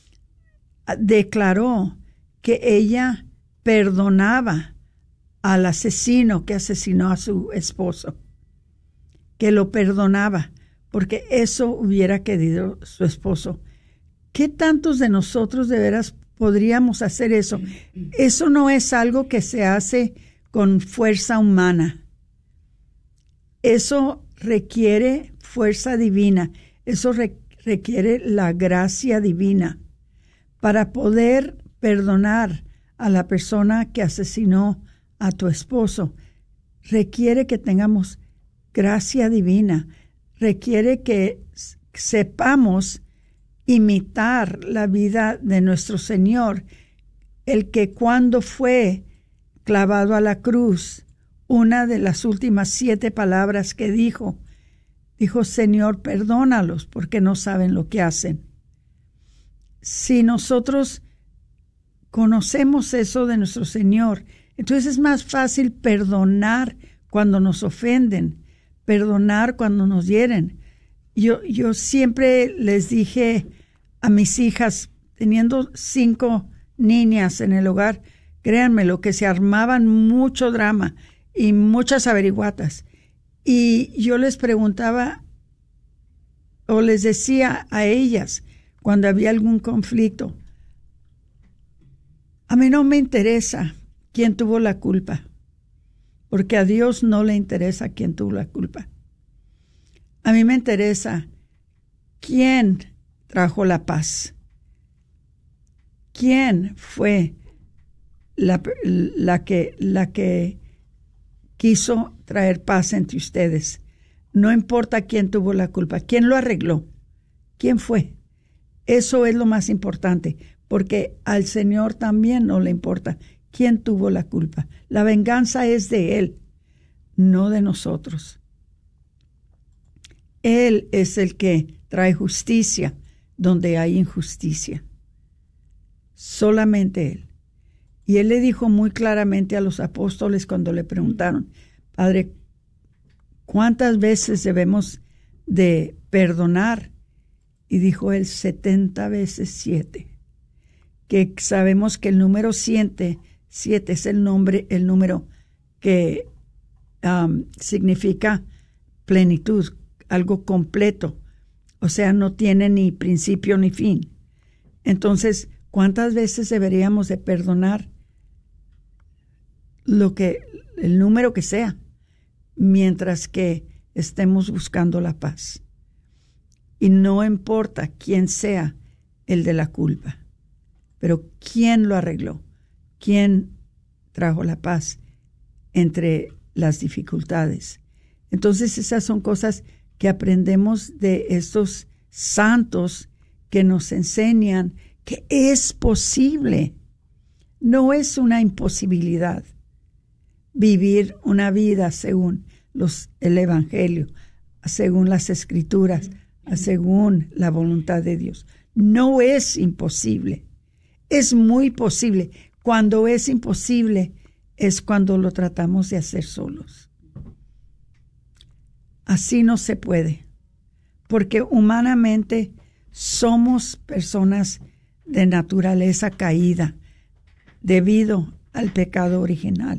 declaró que ella perdonaba al asesino que asesinó a su esposo, que lo perdonaba, porque eso hubiera querido su esposo. ¿Qué tantos de nosotros de veras podríamos hacer eso? Eso no es algo que se hace con fuerza humana. Eso requiere fuerza divina. Eso re- requiere la gracia divina para poder perdonar a la persona que asesinó a tu esposo. Requiere que tengamos gracia divina. Requiere que sepamos imitar la vida de nuestro Señor, el que cuando fue clavado a la cruz, una de las últimas siete palabras que dijo, dijo: Señor, perdónalos porque no saben lo que hacen. Si nosotros conocemos eso de nuestro Señor, entonces es más fácil perdonar cuando nos ofenden, perdonar cuando nos hieren. Yo, yo siempre les dije a mis hijas, teniendo cinco niñas en el hogar, créanme, lo que se armaban mucho drama y muchas averiguatas. Y yo les preguntaba o les decía a ellas cuando había algún conflicto, a mí no me interesa quién tuvo la culpa, porque a Dios no le interesa quién tuvo la culpa. A mí me interesa quién trajo la paz, quién fue la, la, que, la que quiso traer paz entre ustedes. No importa quién tuvo la culpa, quién lo arregló, quién fue. Eso es lo más importante, porque al Señor también no le importa quién tuvo la culpa. La venganza es de Él, no de nosotros. Él es el que trae justicia donde hay injusticia. Solamente Él. Y Él le dijo muy claramente a los apóstoles cuando le preguntaron, Padre, ¿cuántas veces debemos de perdonar? Y dijo Él, setenta veces siete. Que sabemos que el número siete, siete es el nombre, el número que um, significa plenitud, algo completo, o sea, no tiene ni principio ni fin. Entonces, ¿Cuántas veces deberíamos de perdonar lo que, el número que sea, mientras que estemos buscando la paz? Y no importa quién sea el de la culpa, pero quién lo arregló, quién trajo la paz entre las dificultades. Entonces esas son cosas que aprendemos de estos santos que nos enseñan que es posible, no es una imposibilidad vivir una vida según los, el Evangelio, según las Escrituras, según la voluntad de Dios. No es imposible, es muy posible. Cuando es imposible es cuando lo tratamos de hacer solos. Así no se puede, porque humanamente somos personas de naturaleza caída debido al pecado original.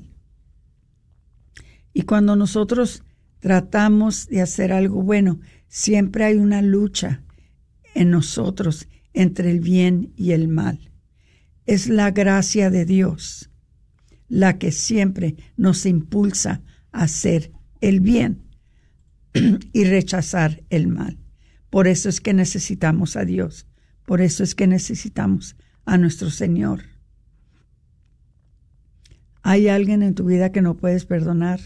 Y cuando nosotros tratamos de hacer algo bueno, siempre hay una lucha en nosotros entre el bien y el mal. Es la gracia de Dios la que siempre nos impulsa a hacer el bien y rechazar el mal. Por eso es que necesitamos a Dios. Por eso es que necesitamos a nuestro Señor. ¿Hay alguien en tu vida que no puedes perdonar?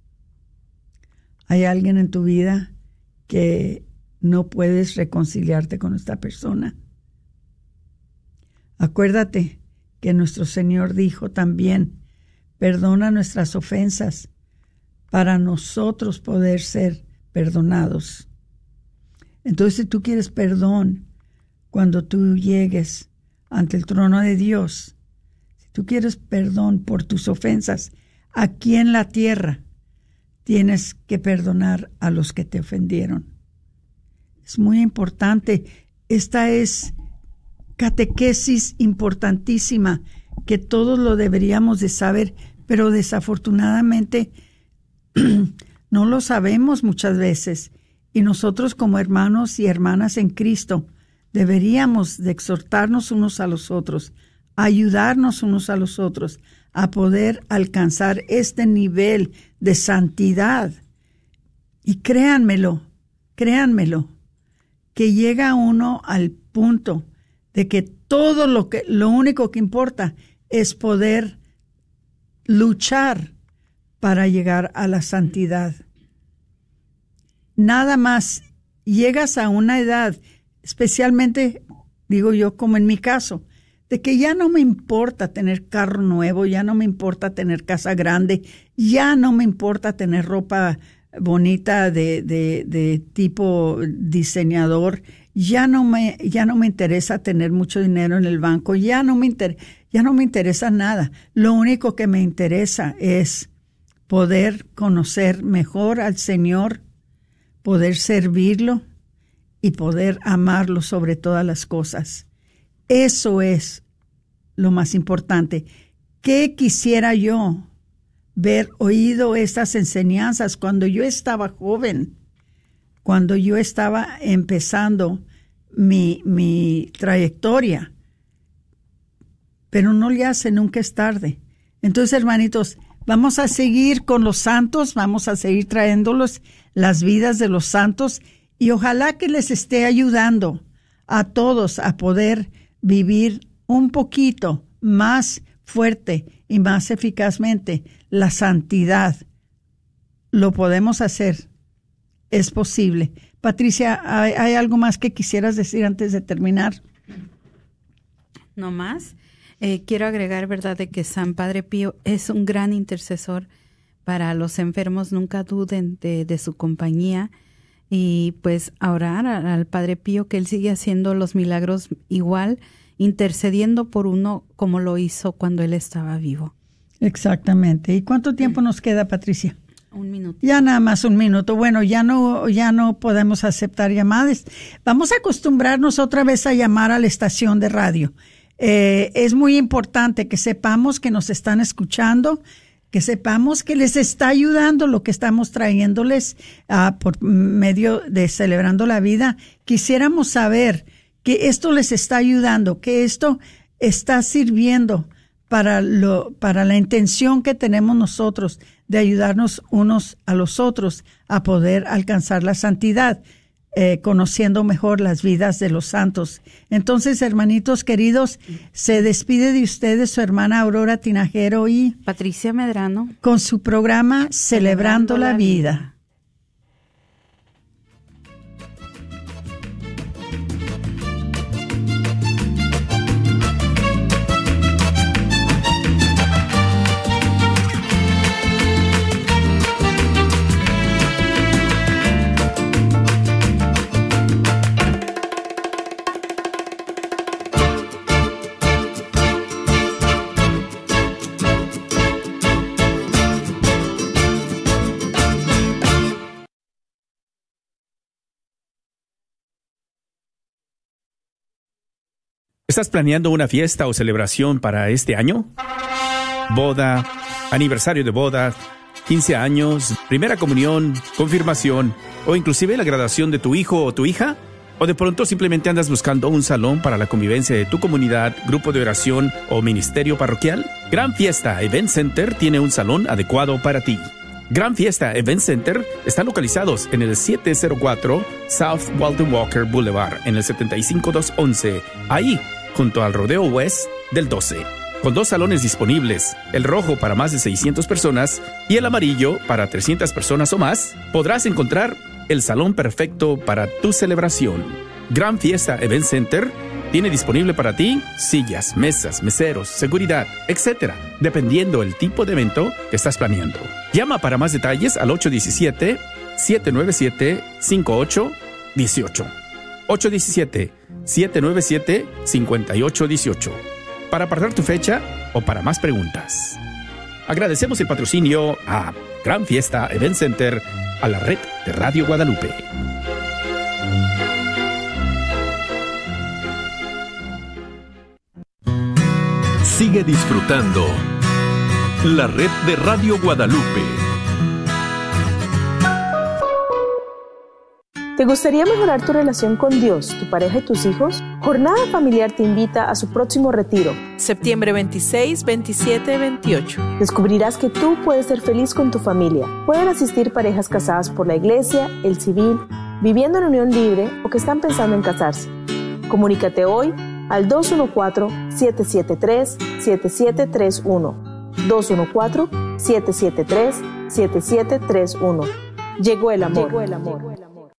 ¿Hay alguien en tu vida que no puedes reconciliarte con esta persona? Acuérdate que nuestro Señor dijo también, perdona nuestras ofensas para nosotros poder ser perdonados. Entonces, si tú quieres perdón, cuando tú llegues ante el trono de Dios, si tú quieres perdón por tus ofensas aquí en la tierra, tienes que perdonar a los que te ofendieron. Es muy importante. Esta es catequesis importantísima que todos lo deberíamos de saber, pero desafortunadamente no lo sabemos muchas veces. Y nosotros como hermanos y hermanas en Cristo deberíamos de exhortarnos unos a los otros, ayudarnos unos a los otros a poder alcanzar este nivel de santidad. Y créanmelo, créanmelo, que llega uno al punto de que todo lo que, lo único que importa es poder luchar para llegar a la santidad. Nada más llegas a una edad, especialmente, digo yo, como en mi caso, de que ya no me importa tener carro nuevo, ya no me importa tener casa grande, ya no me importa tener ropa bonita de, de, de tipo diseñador, ya no me, ya no me interesa tener mucho dinero en el banco, ya no me inter, ya no me interesa nada. Lo único que me interesa es poder conocer mejor al Señor, poder servirlo y poder amarlo sobre todas las cosas. Eso es lo más importante. ¿Qué quisiera yo ver oído estas enseñanzas cuando yo estaba joven, cuando yo estaba empezando mi, mi trayectoria? Pero no le hace, nunca es tarde. Entonces, hermanitos, vamos a seguir con los santos, vamos a seguir trayéndolos las vidas de los santos y ojalá que les esté ayudando a todos a poder vivir un poquito más fuerte y más eficazmente la santidad. Lo podemos hacer, es posible. Patricia, ¿hay, hay algo más que quisieras decir antes de terminar?
No más. Eh, quiero agregar, ¿verdad?, de que San Padre Pío es un gran intercesor para los enfermos. Nunca duden de, de su compañía y pues a orar al Padre Pío, que él sigue haciendo los milagros igual, intercediendo por uno como lo hizo cuando él estaba vivo. Exactamente. ¿Y cuánto tiempo nos queda, Patricia? Un minuto. Ya nada más un minuto. Bueno, ya no, ya no podemos aceptar llamadas. Vamos a acostumbrarnos otra vez a llamar a la estación de radio. Eh, es muy importante que sepamos que nos están escuchando, que sepamos que les está ayudando lo que estamos trayéndoles uh, por medio de Celebrando la Vida. Quisiéramos saber que esto les está ayudando, que esto
está sirviendo para, lo, para la intención que tenemos nosotros de ayudarnos unos a los otros a poder alcanzar la santidad, eh, conociendo mejor las vidas de los santos. Entonces, hermanitos queridos, se despide de ustedes su hermana Aurora Tinajero y
Patricia Medrano
con su programa Celebrando, Celebrando la, la vida. vida.
¿Estás planeando una fiesta o celebración para este año? Boda, aniversario de boda, quince años, primera comunión, confirmación o inclusive la graduación de tu hijo o tu hija. ¿O de pronto simplemente andas buscando un salón para la convivencia de tu comunidad, grupo de oración o ministerio parroquial? Gran Fiesta Event Center tiene un salón adecuado para ti. Gran Fiesta Event Center están localizados en el siete cero cuatro South Walton Walker Boulevard en el setenta y cinco mil doscientos once, ahí junto al Rodeo West del doce. Con dos salones disponibles, el rojo para más de seiscientas personas y el amarillo para trescientas personas o más, podrás encontrar el salón perfecto para tu celebración. Gran Fiesta Event Center tiene disponible para ti sillas, mesas, meseros, seguridad, etcétera, dependiendo el tipo de evento que estás planeando. Llama para más detalles al ocho uno siete, siete nueve siete, cinco ocho uno ocho. ocho uno siete, siete nueve siete, cinco ocho uno ocho. Para apartar tu fecha o para más preguntas. Agradecemos el patrocinio a Gran Fiesta Event Center, a la red de Radio Guadalupe.
Sigue disfrutando la red de Radio Guadalupe.
¿Te gustaría mejorar tu relación con Dios, tu pareja y tus hijos? Jornada Familiar te invita a su próximo retiro.
Septiembre veintiséis, veintisiete, veintiocho.
Descubrirás que tú puedes ser feliz con tu familia. Pueden asistir parejas casadas por la iglesia, el civil, viviendo en unión libre o que están pensando en casarse. Comunícate hoy al dos uno cuatro, siete siete tres, siete siete tres uno. dos uno cuatro, siete siete tres, siete siete tres uno. Llegó el amor. Llegó el amor.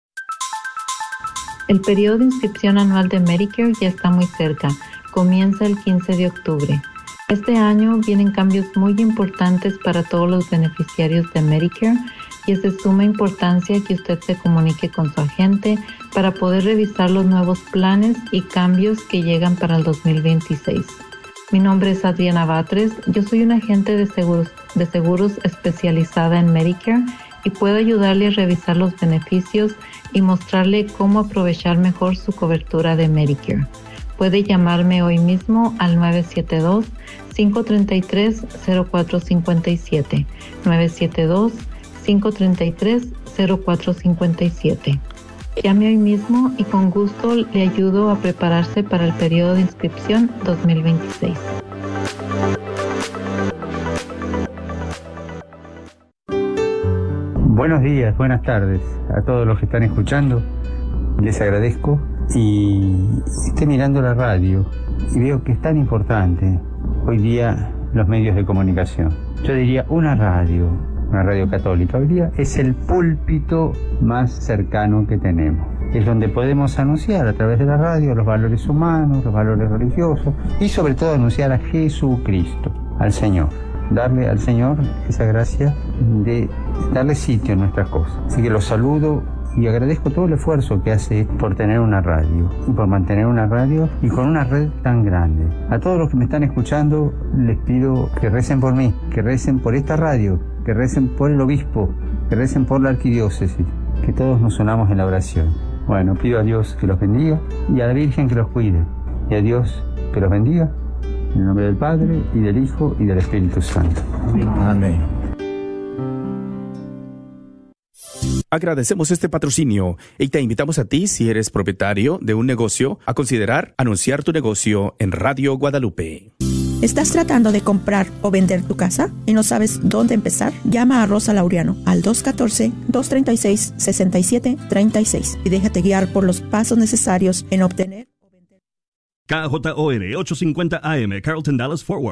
El periodo de inscripción anual de Medicare ya está muy cerca. Comienza el quince de octubre. Este año vienen cambios muy importantes para todos los beneficiarios de Medicare y es de suma importancia que usted se comunique con su agente para poder revisar los nuevos planes y cambios que llegan para el dos mil veintiséis. Mi nombre es Adriana Batres. Yo soy una agente de seguros, de seguros especializada en Medicare y puedo ayudarle a revisar los beneficios y mostrarle cómo aprovechar mejor su cobertura de Medicare. Puede llamarme hoy mismo al nueve siete dos, cinco tres tres, cero cuatro cinco siete, nueve siete dos, cinco tres tres, cero cuatro cinco siete. Llame hoy mismo y con gusto le ayudo a prepararse para el periodo de inscripción dos mil veintiséis.
Buenos días, buenas tardes a todos los que están escuchando. Les agradezco y estoy mirando la radio y veo que es tan importante hoy día los medios de comunicación. Yo diría una radio, una radio católica. Hoy día es el púlpito más cercano que tenemos. Es donde podemos anunciar a través de la radio los valores humanos, los valores religiosos y sobre todo anunciar a Jesucristo, al Señor. Darle al Señor esa gracia de darle sitio en nuestras cosas. Así que los saludo y agradezco todo el esfuerzo que hace por tener una radio y por mantener una radio y con una red tan grande. A todos los que me están escuchando les pido que recen por mí, que recen por esta radio, que recen por el obispo, que recen por la arquidiócesis, que todos nos unamos en la oración. Bueno, pido a Dios que los bendiga y a la Virgen que los cuide y a Dios que los bendiga. En el nombre del Padre, y del Hijo, y del Espíritu Santo. Amén.
Agradecemos este patrocinio y te invitamos a ti, si eres propietario de un negocio, a considerar anunciar tu negocio en Radio Guadalupe.
¿Estás tratando de comprar o vender tu casa y no sabes dónde empezar? Llama a Rosa Laureano al dos uno cuatro, dos tres seis, seis siete tres seis y déjate guiar por los pasos necesarios en obtener.
K J O R ochocientos cincuenta A M, Carrollton, Dallas, Fort Worth.